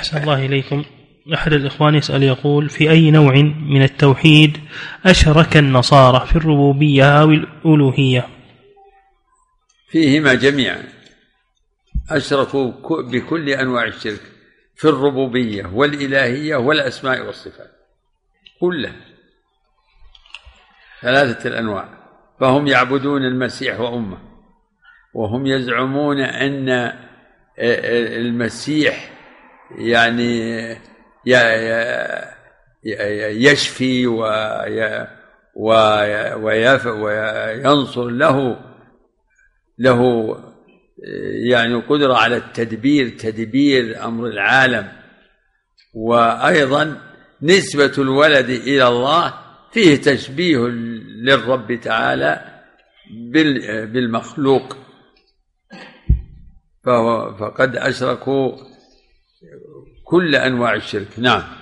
أحسن الله إليكم. أحد الإخوان يسأل يقول: في أي نوع من التوحيد أشرك النصارى، في الربوبية أو الألوهية؟ فيهما جميعا، أشركوا بكل أنواع الشرك، في الربوبية والإلهية والأسماء والصفات كلها، 3 الأنواع. فهم يعبدون المسيح وأمه، وهم يزعمون أن المسيح يعني يشفي وينصر له يعني قدرة على تدبير أمر العالم. وأيضا نسبة الولد إلى الله فيه تشبيه للرب تعالى بالمخلوق، فقد أشركوا كل أنواع الشرك. نعم.